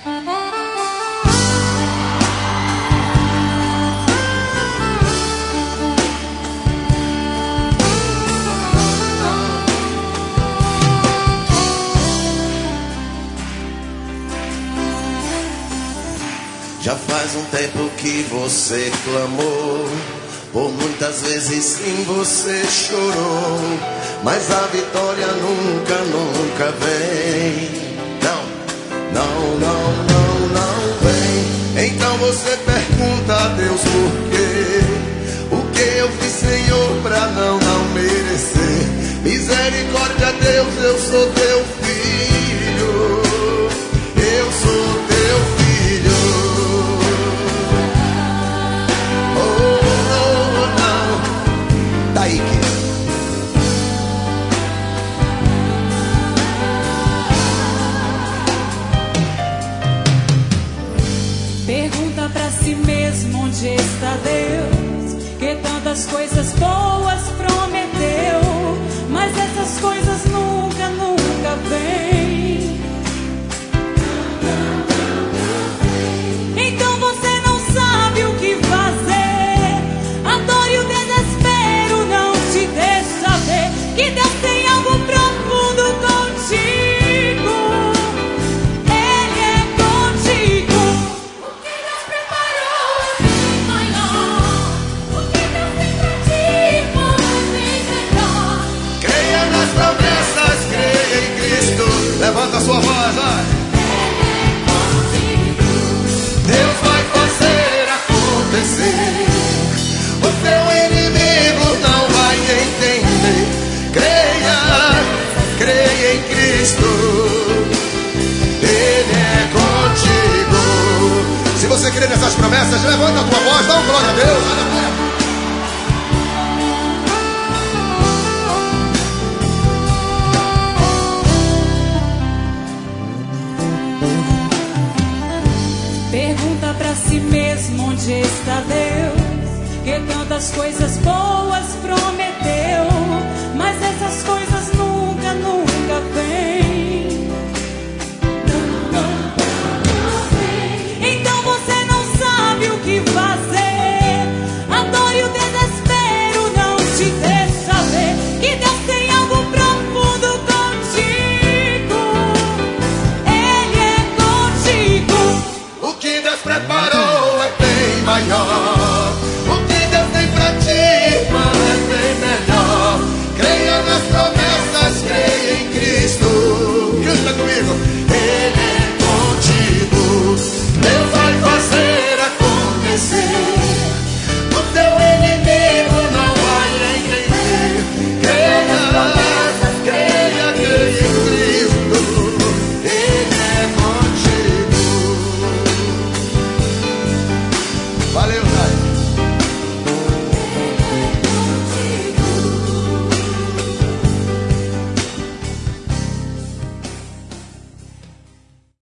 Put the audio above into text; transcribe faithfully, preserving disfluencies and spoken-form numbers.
Já faz um tempo que você clamou, por muitas vezes sim você chorou, mas a vitória nunca, nunca vem. Não, não, não, não, não vem. Então você pergunta a Deus por quê? O que eu fiz, Senhor, pra não, não merecer? Misericórdia, Deus, eu sou teu filho. Eu sou teu filho. Daí que pergunta pra si mesmo onde está Deus, que tantas coisas boas prometeu, mas essas coisas nunca, nunca vêm. Então você não sabe o que fazer. A dor e o desespero não te deixa ver que Deus tem algo profundo contigo. Ele é contigo. O que Deus preparou é maior. O que Deus tem pra ti pode melhor. creia nas promessas, creia em Cristo. Levanta a sua voz, vai. Deus vai fazer acontecer. O teu inimigo não vai entender. Creia, creia em Cristo. Ele é contigo. Se você crê nessas promessas, levanta a tua voz, dá um glória a Deus. Pergunta pra si mesmo onde está Deus, que tantas coisas boas prometeu, mas essas coisas